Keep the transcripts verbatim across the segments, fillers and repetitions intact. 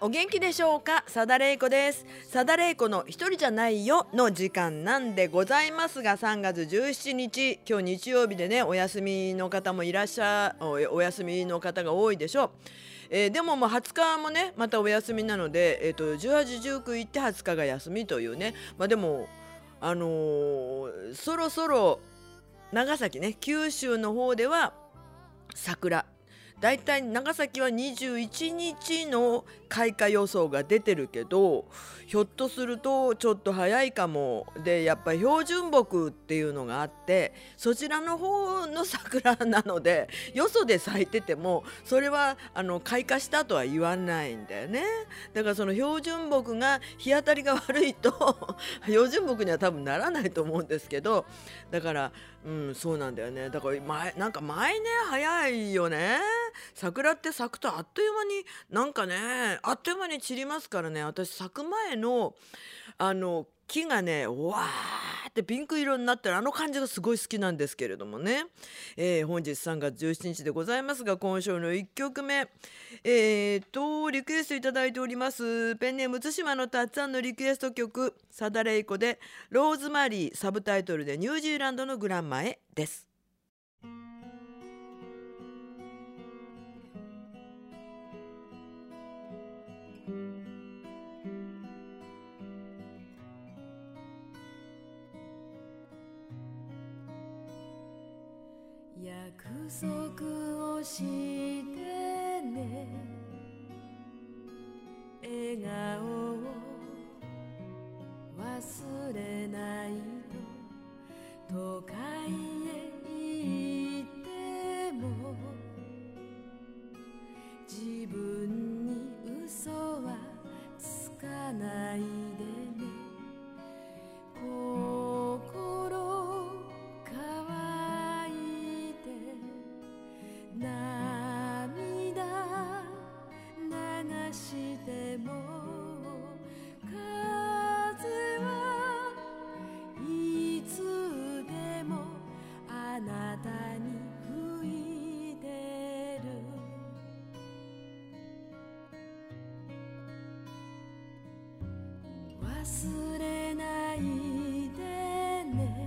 お元気でしょうか。さだれいこです。さだれいこの一人じゃないよの時間なんでございますが、さんがつじゅうしちにち、今日日曜日でね、お休みの方もいらっしゃおお休みの方が多いでしょう。えーでももうはつかもねまたお休みなので、えー、とじゅうはち、じゅうく行ってはつかが休みというね。まあでもあのーそろそろ長崎ね、九州の方では桜、だいたい長崎はにじゅういちにちの開花予想が出てるけど、ひょっとするとちょっと早いかも。でやっぱり標準木っていうのがあって、そちらの方の桜なので、よそで咲いててもそれはあの開花したとは言わないんだよね。だからその標準木が日当たりが悪いと標準木には多分ならないと思うんですけど、だからうんそうなんだよね。だから前なんか毎年早いよね。桜って咲くとあっという間になんかね、あっという間に散りますからね。私咲く前のあの木がねわーってピンク色になってるあの感じがすごい好きなんですけれどもね。えー本日さんがつじゅうしちにちでございますが、今週のいっきょくめ、えーとリクエストいただいております。ペンネーム対馬のたっつぁんのリクエスト曲、さだれいこでローズマリー、サブタイトルでニュージーランドのグランマへです。 約束をしてね、笑顔を忘れないと。都会へ行っても自分に嘘はつかないでね。心乾いて涙流しても、風はいつでもあなたに吹いてる。忘れないでね、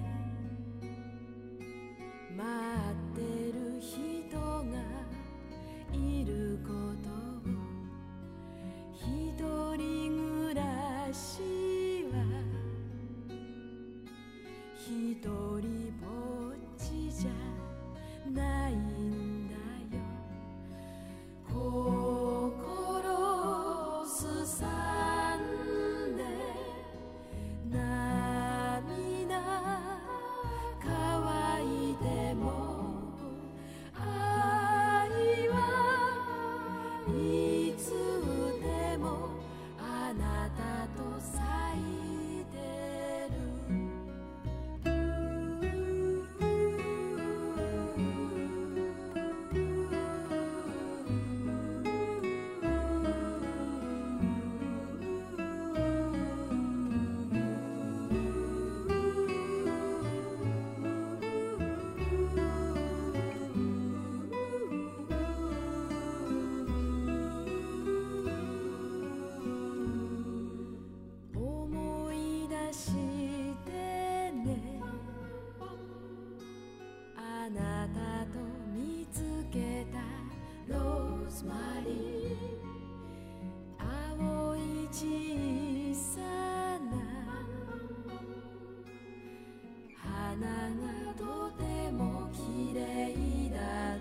待ってる人がいることを。一人暮らしは一人ぼっちじゃないんだよ。心すさんで涙乾いても、愛はいつでもあなたと咲いてる。思い出してね、あなたと見つけたローズマリー。青い小さな花がとても綺麗だった。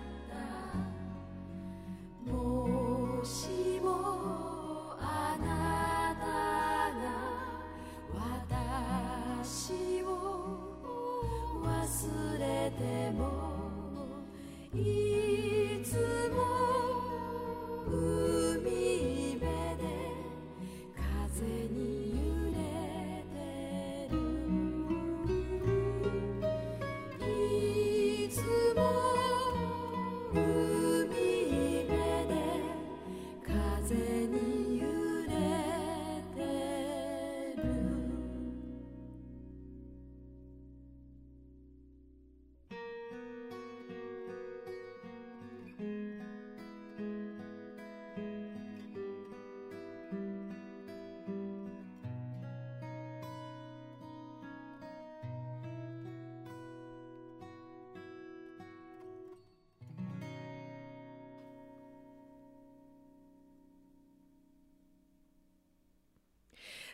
もしもあなたが私を忘れても、いつも海辺で風に揺れてる。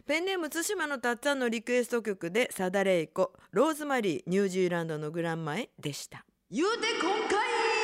ペンネーム対馬のたっつぁんのリクエスト曲でサダレイコ、ローズマリー、ニュージーランドのグランマへでした。言うて今回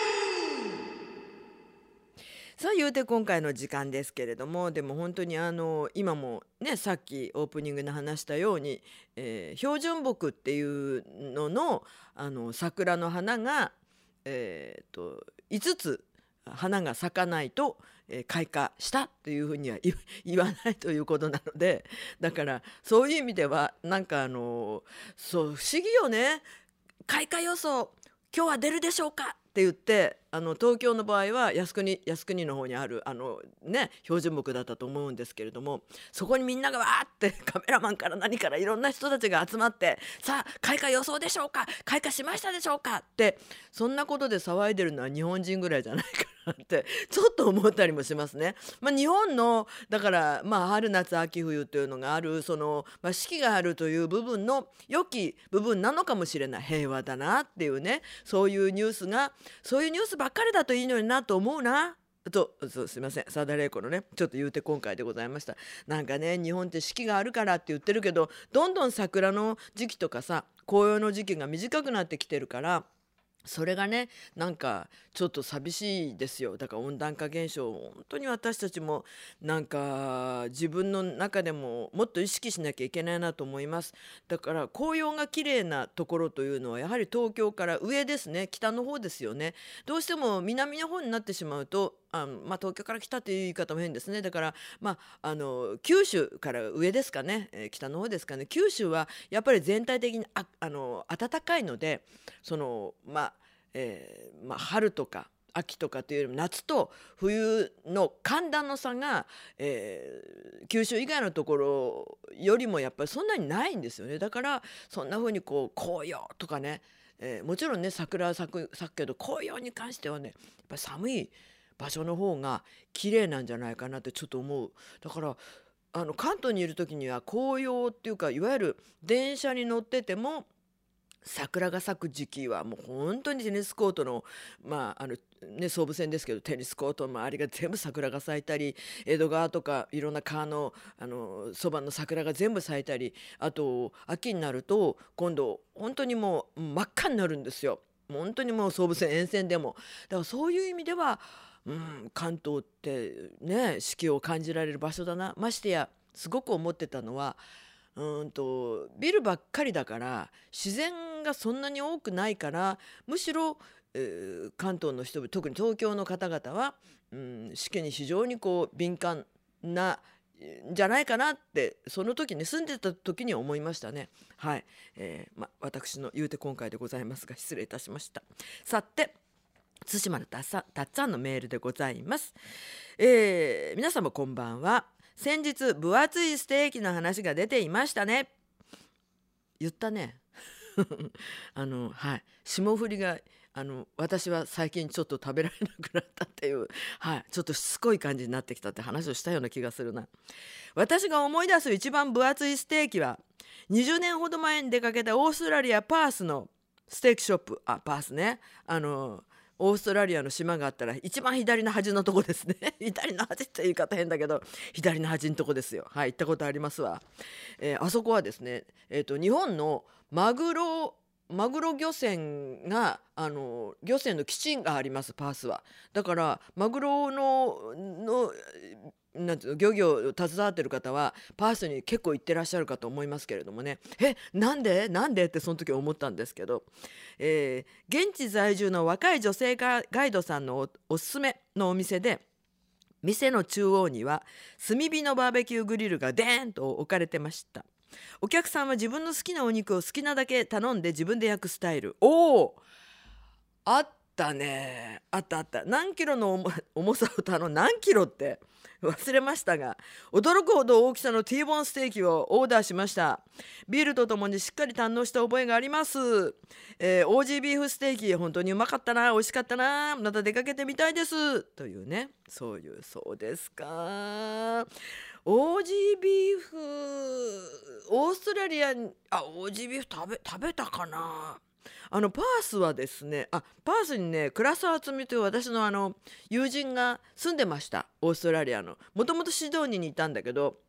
さあ言うて今回の時間ですけれども、でも本当にあの今もね、さっきオープニングで話したように、えー標準木っていうのの、あの桜の花が、えーといつつ花が咲かないと、えー開花したっていうふうには言言わないということなので、だからそういう意味ではなんかあのそう不思議よね。開花予想今日は出るでしょうかって言って、あの東京の場合は靖国靖国の方にあるあのね標準木だったと思うんですけれども、そこにみんながわーってカメラマンから何からいろんな人たちが集まって、さあ開花予想でしょうか、開花しましたでしょうかって、そんなことで騒いでるのは日本人ぐらいじゃないかなってちょっと思ったりもしますね。まあ、日本のだからまあ春夏秋冬というのがある、その、まあ、四季があるという部分の良き部分なのかもしれない。平和だなっていうね、そういうニュースがそういうニュースばっかりだといいのになと思うなと。そうすいません、サダレイコのねちょっと言うて今回でございました。なんかね、日本って四季があるからって言ってるけど、どんどん桜の時期とかさ紅葉の時期が短くなってきてるから、それがねなんかちょっと寂しいですよ。だから温暖化現象、本当に私たちもなんか自分の中でももっと意識しなきゃいけないなと思います。だから紅葉が綺麗なところというのはやはり東京から上ですね、北の方ですよね。どうしても南の方になってしまうと、あのまあ、東京から北という言い方も変ですね。だから、まあ、あの九州から上ですかね、えー北の方ですかね。九州はやっぱり全体的にああの暖かいので、そのまあえーまあ、春とか秋とかというよりも夏と冬の寒暖の差が、えー九州以外のところよりもやっぱりそんなにないんですよね。だからそんな風にこう紅葉とかね、えーもちろんね桜は咲く咲くけど、紅葉に関してはねやっぱり寒い場所の方が綺麗なんじゃないかなってちょっと思う。だからあの関東にいる時には紅葉っていうか、いわゆる電車に乗ってても桜が咲く時期はもう本当にテニスコートのまああのね総武線ですけど、テニスコートの周りが全部桜が咲いたり、江戸川とかいろんな川のあのそばの桜が全部咲いたり、あと秋になると今度本当にもう真っ赤になるんですよ。もう本当にもう総武線沿線でも。だからそういう意味では、うん、関東ってね四季を感じられる場所だな。ましてやすごく思ってたのは、うーんとビルばっかりだから自然がそんなに多くないから、むしろ、えー関東の人々、特に東京の方々は、うん、四季に非常にこう敏感なえーじゃないかなって、その時に住んでた時に思いましたね。はい、えーま、私の言うて今回でございますが失礼いたしました。さて対馬のたっさたっつぁんのメールでございます。えー皆様こんばんは。先日分厚いステーキの話が出ていましたね。言ったね。あのはい霜降りがあの私は最近ちょっと食べられなくなったっていう、はい、ちょっとしつこい感じになってきたって話をしたような気がするな。私が思い出す一番分厚いステーキはにじゅうねんほど前に出かけたオーストラリアパースのステーキショップ。あ、パースね、あのオーストラリアの島があったら一番左の端のとこですね。左の端って言い方変だけど左の端のとこですよ。はい、行ったことありますわ。えーあそこはですね、えーと日本のマグロマグロ漁船があの漁船の基地があります、パースは。だからマグロののなんていうの漁業を携わってる方はパースに結構行ってらっしゃるかと思いますけれどもね。えなんでなんでってその時思ったんですけど、えー現地在住の若い女性ガガイドさんのおおすすめのお店で、店の中央には炭火のバーベキューグリルがデーンと置かれてました。お客さんは自分の好きなお肉を好きなだけ頼んで自分で焼くスタイル。おお、あったね、あったあった。何キロの重重さを頼ん何キロって忘れましたが、驚くほど大きさの T ボーンステーキをオーダーしました。ビールとともにしっかり堪能した覚えがあります。えー、オージー ビーフステーキ本当にうまかったな、美味しかったな、また出かけてみたいですというね、そういう。そうですか。オージー ビーフオーストラリアにあオージービーフ食べ食べたかな。あのパースはですね、あパースにね倉沢敦美という私のあの友人が住んでました。オーストラリアのもともとシドニーにいたんだけど、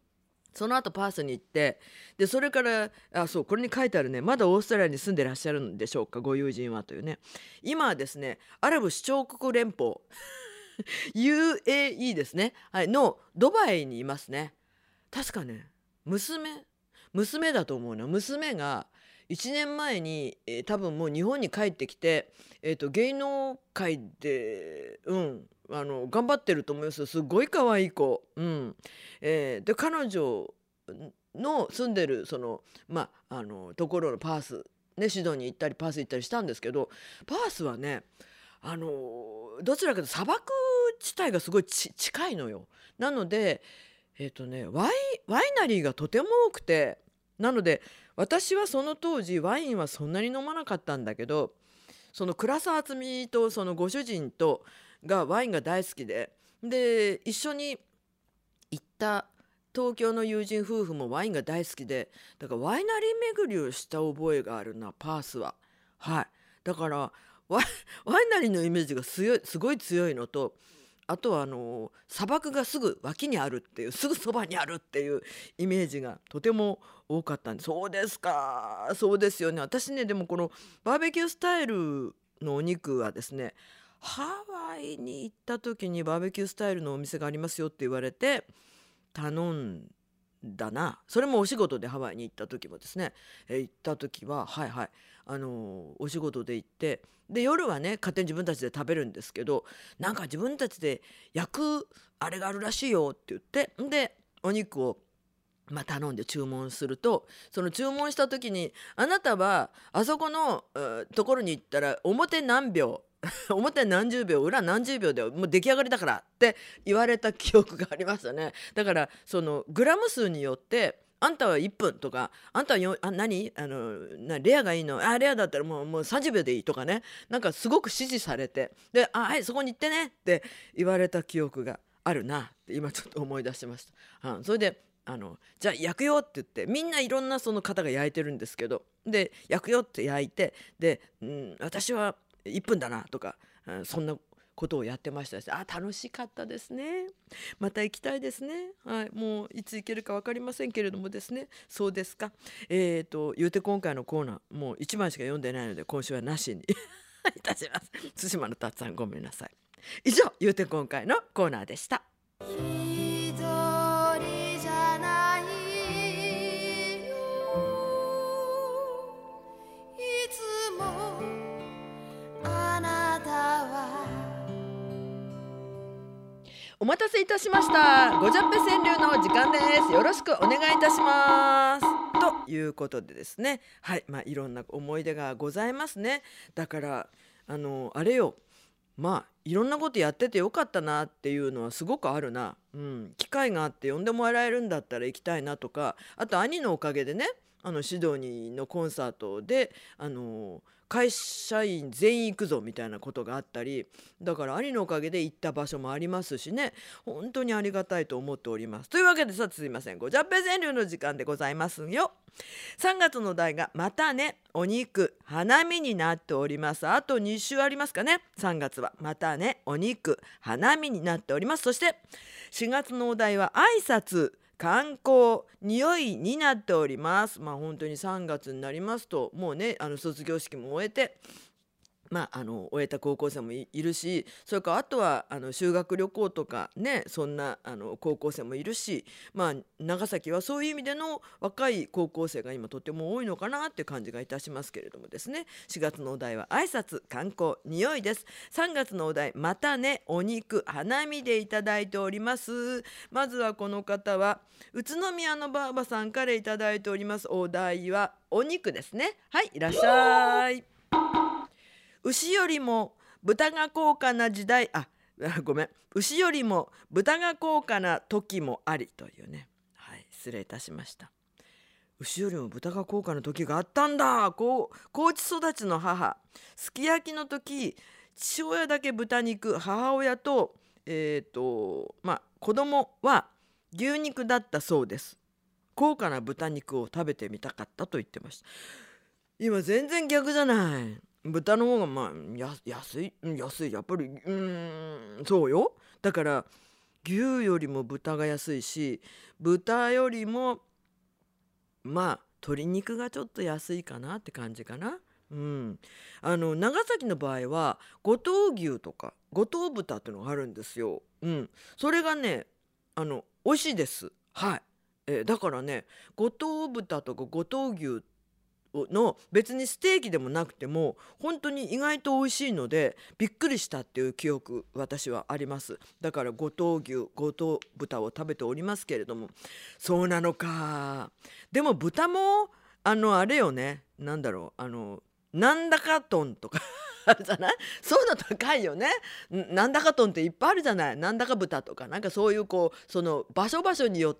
その後パースに行って、でそれからあそうこれに書いてあるね、まだオーストラリアに住んでらっしゃるんでしょうか、ご友人はというね。今はですねアラブ首長国連邦ユーエーイー ですね、はい、のドバイにいますね。確かね娘娘だと思うな。娘がいちねんまえに、えー多分もう日本に帰ってきて、えー、と芸能界で、うん、あの頑張ってると思いますよ。すごい可愛い子、うんえーで彼女の住んでるその、まあ、あのところのパース、ね、シドニー行ったりパース行ったりしたんですけど、パースはねあのどちらかというと砂漠地帯がすごいち近いのよ。なのでえっ、とねワイ、ワイナリーがとても多くて、なので私はその当時ワインはそんなに飲まなかったんだけど、その倉沢敦美とそのご主人とがワインが大好きで、で一緒に行った東京の友人夫婦もワインが大好きで、だからワイナリー巡りをした覚えがあるなパースは。はい、だからワイ、ワイナリーのイメージが強い、すごい強いのと、あとはあの砂漠がすぐ脇にあるっていう、すぐそばにあるっていうイメージがとても多かったんで。そうですか、そうですよね。私ねでもこのバーベキュースタイルのお肉はですね、ハワイに行った時にバーベキュースタイルのお店がありますよって言われて頼んだな。それもお仕事でハワイに行った時もですね、えー行った時ははいはいあのーお仕事で行って、で夜はね勝手に自分たちで食べるんですけど、なんか自分たちで焼くあれがあるらしいよって言って、でお肉をまあ、頼んで注文すると、その注文した時にあなたはあそこのうところに行ったら表何秒表何十秒裏何十秒でもう出来上がりだからって言われた記憶がありましたね。だからそのグラム数によってあんたはいっぷんとか、あんたはよあ何あのなレアがいいの、あレアだったらもう、もうさんじゅうびょうでいいとかね、なんかすごく指示されて、であはいそこに行ってねって言われた記憶があるなって今ちょっと思い出しました。うん、それであのじゃあ焼くよって言って、みんないろんなその方が焼いてるんですけど、で焼くよって焼いて、で、うん、私はいっぷんだなとか、うん、そんなことをやってましたし、あ楽しかったですね。また行きたいですね。はい、もういつ行けるか分かりませんけれどもですね。そうですか。えーと言うて今回のコーナーもういちまいしか読んでないので今週はなしにいたします。対馬のたっさんごめんなさい。以上言うて今回のコーナーでした。 一人じゃないよいつもあなたはお待たせいたしました。ごじゃっぺ川柳の時間です。よろしくお願いいたします。ということでですね、はい、まあいろんな思い出がございますね。だからあのあれよ、まあいろんなことやっててよかったなっていうのはすごくあるな。うん、機会があって呼んでもらえるんだったら行きたいなとか、あと兄のおかげでね、あのシドニーのコンサートであの会社員全員行くぞみたいなことがあったり、だから兄のおかげで行った場所もありますしね、本当にありがたいと思っております。というわけでさ、すいません、ごじゃっぺ川柳の時間でございますよ。さんがつの題がまたねお肉花見になっております。あとに週ありますかね。さんがつはまたねお肉花見になっております。そしてしがつのお題は挨拶観光匂いになっております。まあ本当にさんがつになりますともうねあの卒業式も終えて、まあ、あの終えた高校生も い, いるし、それからあとはあの修学旅行とかね、そんなあの高校生もいるし、まあ、長崎はそういう意味での若い高校生が今とても多いのかなっていう感じがいたしますけれどもですね。しがつのお題は挨拶観光匂いです。さんがつのお題またねお肉花見でいただいております。まずはこの方は宇都宮のばあばさんからいただいております。お題はお肉ですね。はい、いらっしゃい。牛よりも豚が高価な時代、あごめん牛よりも豚が高価な時もありというね、はい、失礼いたしました。牛よりも豚が高価な時があったんだ。こう高知育ちの母、すき焼きの時父親だけ豚肉、母親とえっ、ー、とまあ子供は牛肉だったそうです。高価な豚肉を食べてみたかったと言ってました。今全然逆じゃない。豚の方がまあや安い安いやっぱりうーんそうよ。だから牛よりも豚が安いし、豚よりもまあ鶏肉がちょっと安いかなって感じかな。うん、あの長崎の場合は五島牛とか五島豚っていうのがあるんですよ。うん、それがねあの美味しいです。はい、えーだからね五島豚とか五島牛の別にステーキでもなくても本当に意外と美味しいのでびっくりしたっていう記憶私はあります。だから五島牛五島豚を食べておりますけれども、そうなのか。でも豚もあのあれよね、なんだろう、あのなんだかトンとかあるじゃない。そういうの高いよね。んなんだかトンっていっぱいあるじゃない。なんだか豚とかなんかそういうこうその場所場所によって、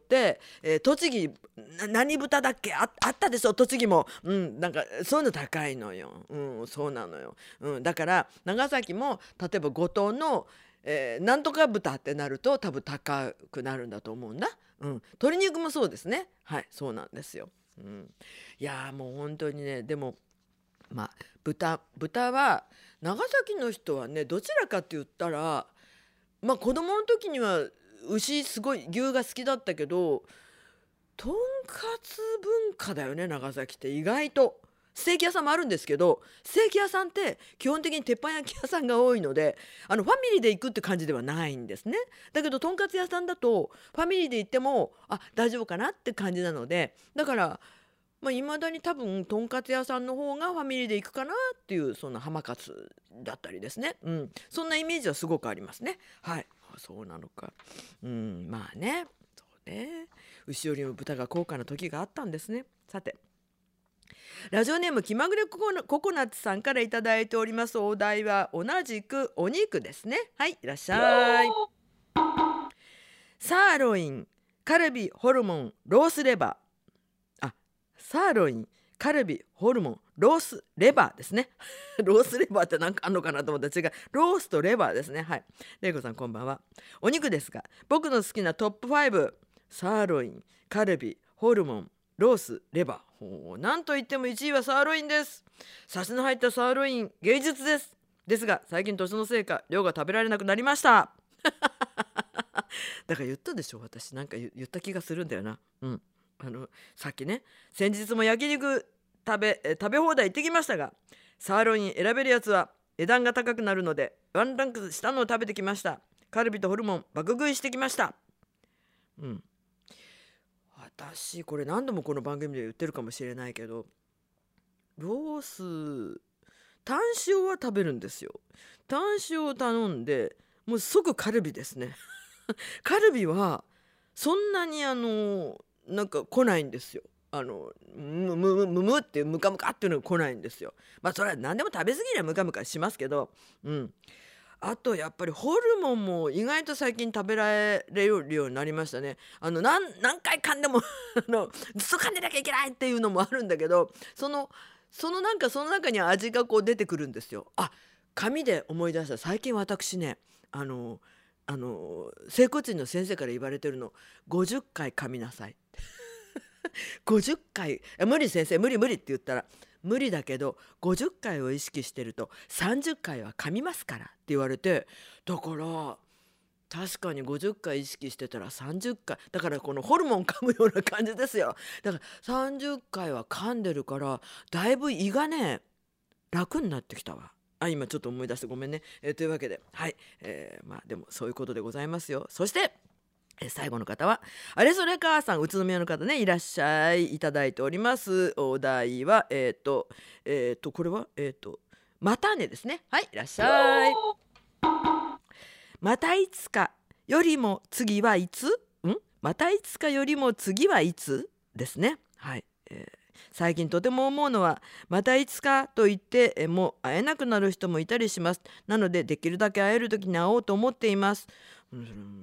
えー栃木な何豚だっけ、あ、あったでしょ栃木も。うんなんかそういうの高いのよ。うんそうなのよ。うんだから長崎も例えば五島の、えーなんとか豚ってなると多分高くなるんだと思うんだ。うん鶏肉もそうですね。はいそうなんですよ。うん、いやーもう本当にね、でもまあ豚豚は長崎の人はねどちらかって言ったら、まあ子供の時には牛すごい牛が好きだったけど、とんかつ文化だよね長崎って意外と。ステーキ屋さんもあるんですけど、ステーキ屋さんって基本的に鉄板焼き屋さんが多いので、あのファミリーで行くって感じではないんですね。だけどとんかつ屋さんだとファミリーで行ってもあ大丈夫かなって感じなので、だからまあ、未だに多分とんかつ屋さんの方がファミリーで行くかなっていうそんな浜勝だったりですね、うん、そんなイメージはすごくありますね。はい、あそうなのか。うんまあね、そうね、牛よりも豚が高価な時があったんですね。さてラジオネーム気まぐれココナココナッツさんからいただいております。お題は同じくお肉ですね。はい、いらっしゃい。サーロイン、カルビ、ホルモン、ロースレバー。あ、サーロイン、カルビ、ホルモン、ロースレバーですね。ロースレバーって何かあんのかなと思ったら違う。ロースとレバーですね。はい。レイコさんこんばんは。お肉ですが、僕の好きなトップファイブ、サーロイン、カルビ、ホルモン、ロース、レバー。ほう、なんといってもいちいはサーロインです。サシの入ったサーロイン、芸術です。ですが、最近年のせいか、量が食べられなくなりました。だから言ったでしょ、私なんか言言った気がするんだよな。うんあのさっきね、先日も焼肉食べえ食べ放題行ってきましたが、サーロイン選べるやつは値段が高くなるのでワンランク下のを食べてきました。カルビとホルモン爆食いしてきました。うん私これ何度もこの番組で言ってるかもしれないけど、ロースタン塩は食べるんですよ。タン塩を頼んでもう即カルビですね。カルビはそんなにあのなんか来ないんですよ。あのむむむむむってムカムカっていうのが来ないんですよ。まあそれは何でも食べ過ぎりゃムカムカしますけど、うん。あとやっぱりホルモンも意外と最近食べられるようになりましたね。あの何何回噛んでもあのずっと噛んでなきゃいけないっていうのもあるんだけど、そのそのなんかその中に味がこう出てくるんですよ。あ、紙で思い出した。最近私ね、あのあの整骨院の先生から言われてるの、ごじゅっかい噛みなさい。ごじゅっかい「え無理先生無理無理」って言ったら無理だけどごじゅっかいを意識してるとさんじゅっかいは噛みますからって言われて、だから確かにごじゅっかい意識してたらさんじゅっかいだからこのホルモン噛むような感じですよ。だからさんじゅっかいは噛んでるからだいぶ胃がね楽になってきたわ。あ今ちょっと思い出してごめんね、えーというわけではい、えーまあでもそういうことでございますよ。そしてえ最後の方はあれそれ母さん、宇都宮の方ね、いらっしゃい、いただいております。お題はえっ、とえっ、とこれはえっ、とまたねですね。はい、いらっしゃい。またいつかよりも次はいつんまたいつかよりも次はいつですね。はい、えー最近とても思うのはまたいつかと言ってえもう会えなくなる人もいたりします。なのでできるだけ会える時に会おうと思っています。うん、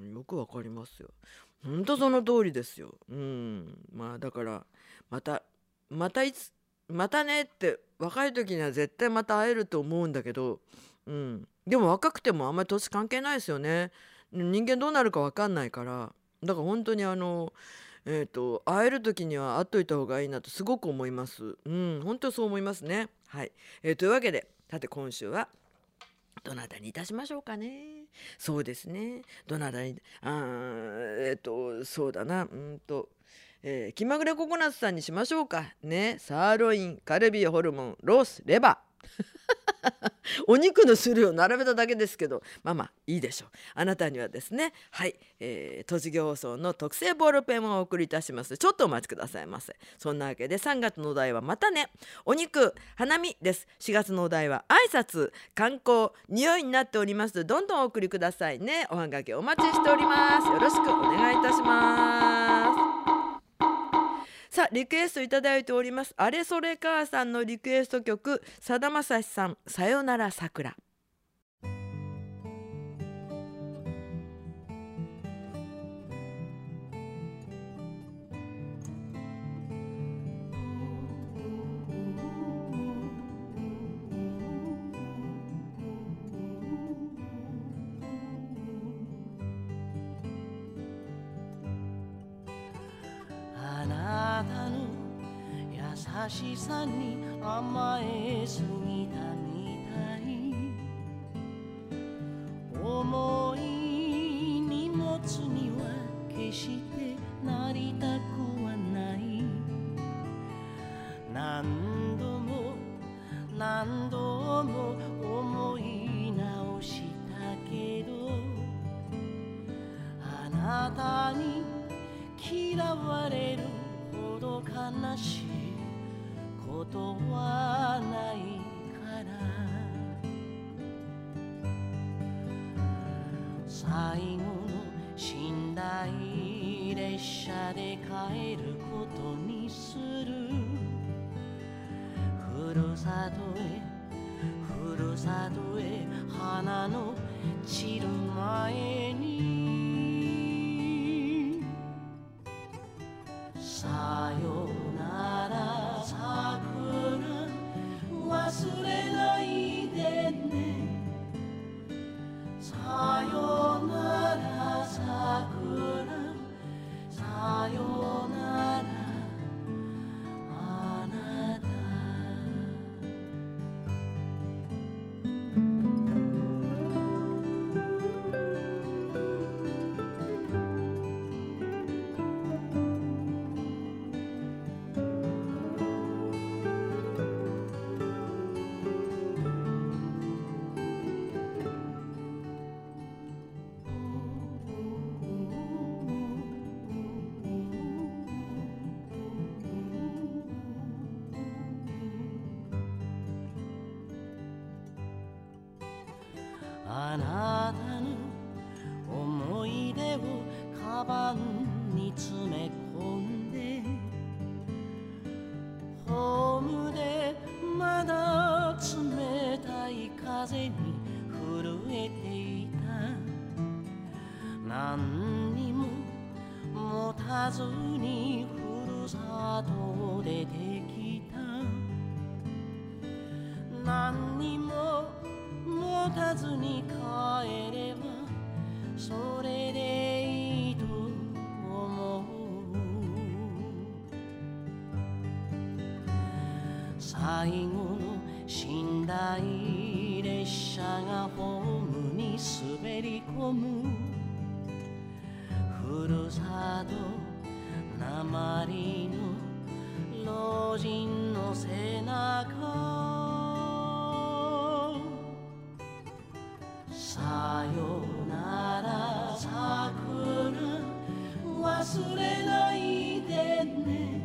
よくわかりますよ。本当その通りですよ。うんまあだからまたまたいつまたねって若い時には絶対また会えると思うんだけど、うん、でも若くてもあんまり年関係ないですよね。人間どうなるかわかんないから、だから本当にあのえーと会える時には会っといた方がいいなとすごく思います。うん本当そう思いますね。はい、えーというわけでさて今週はどなたにいたしましょうかね。そうですね。どなたに、あーえっと、そうだな、うんと、えー気まぐれココナッツさんにしましょうかね。サーロイン、カルビ、ホルモン、ロース、レバー。お肉の種類を並べただけですけど、まあまあいいでしょう。あなたにはですね、はい、えー、栃木放送の特製ボールペンをお送りいたします。ちょっとお待ちくださいませ。そんなわけでさんがつのお題はまたね、お肉、花見です。しがつのお題は挨拶、観光、匂いになっております。どんどんお送りくださいね。おはがきお待ちしております。よろしくお願いいたします。さあリクエストいただいております。あれそれ母さんのリクエスト曲、さだまさしさん、さよなら桜。 あなたの優しさに甘えすぎたみたい、重い荷物には決してなりたくはない。何度も何度も思い直したけど、あなたに嫌われるほど悲しいことはないから、最後の寝台列車で帰ることにする。ふるさとへふるさとへ花の散る前に、さよなら桜忘れないでね。さよなら桜さよならあなた。あなたの思い出をカバンに詰め込んで、ホームでまだ冷たい風に震えていた。何にも持たずにふるさと出てきた。何にも持たずに帰ればそれでいいと思う。最後の寝台列車がホームに滑り込む。ふるさと鉛の老人の背中、さよなら桜忘れないでね。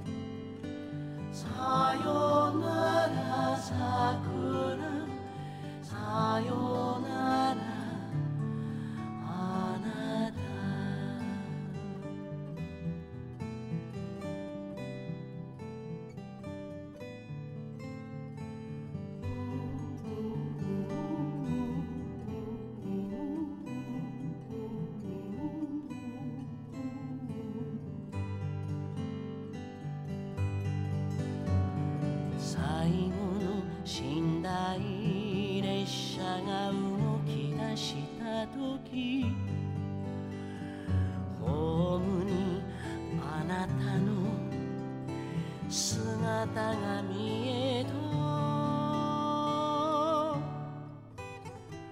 さよなら桜さよならあなた。最後の寝台列車が動き出した時、ホームにあなたの姿が見えた。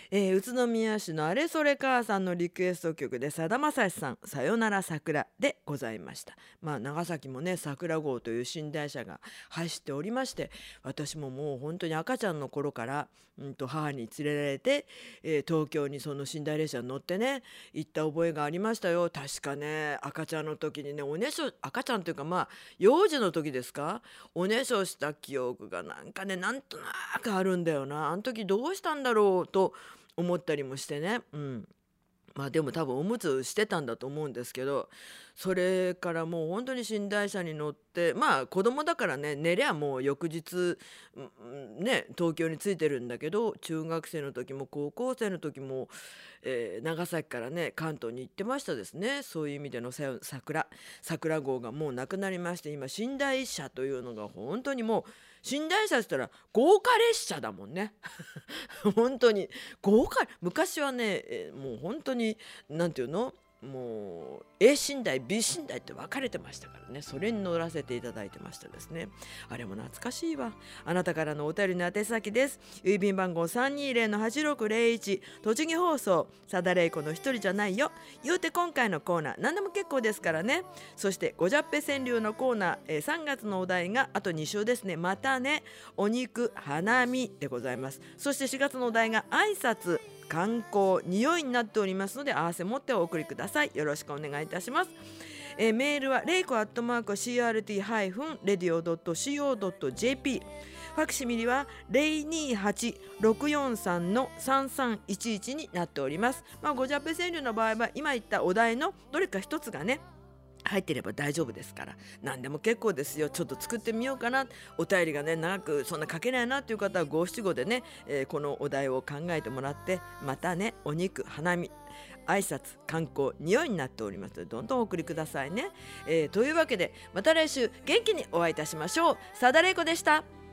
えー宇都宮市のあれそれ母さんのリクエスト曲でさだまさしさんさよなら桜でございました。まあ長崎もね桜号という寝台車が走っておりまして、私ももう本当に赤ちゃんの頃から、うん、と母に連れられて、えー東京にその寝台列車に乗ってね行った覚えがありましたよ。確かね赤ちゃんの時にねおねしょ赤ちゃんというかまあ幼児の時ですか、おねしょした記憶がなんかねなんとなくあるんだよな。あの時どうしたんだろうと思ったりもしてね、うん、まあでも多分おむつしてたんだと思うんですけど、それからもう本当に寝台車に乗って、まあ子供だからね寝りゃもう翌日うんね東京に着いてるんだけど、中学生の時も高校生の時も、えー長崎からね関東に行ってましたですね。そういう意味でのさよ桜桜号がもうなくなりまして、今寝台車というのが本当にもう寝台車って言ったら豪華列車だもんね。本当に豪華、昔はね、えーもう本当になんていうの、もう A 寝台 B 寝台って分かれてましたからね、それに乗らせていただいてましたですね。あれも懐かしいわ。あなたからのお便りの宛先です。郵便番号 さんにーぜろのはちろくぜろいち 栃木放送さだれいこの一人じゃないよ。言うて今回のコーナー何でも結構ですからね。そしてごじゃっぺ川柳のコーナー、えーさんがつのお題があとに週ですね。またね、お肉花見でございます。そしてしがつのお題が挨拶観光匂いになっておりますので、合わせ持ってお送りください。よろしくお願いいたします。えーメールはレイコアットマーク シーアールティー レディオ ドット シーオー ドット ジェーピー、 ファクシミリは ゼロにーはち ろくよんさん さんさんいちいち になっております。まあ、ごじゃっぺ川柳の場合は今言ったお題のどれか一つがね入ってれば大丈夫ですから、何でも結構ですよ。ちょっと作ってみようかな、お便りがね長くそんな書けないなという方は五七五でね、えーこのお題を考えてもらって、またねお肉花見挨拶観光匂いになっておりますので、どんどんお送りくださいね。えーというわけでまた来週元気にお会いいたしましょう。さだれいこでした。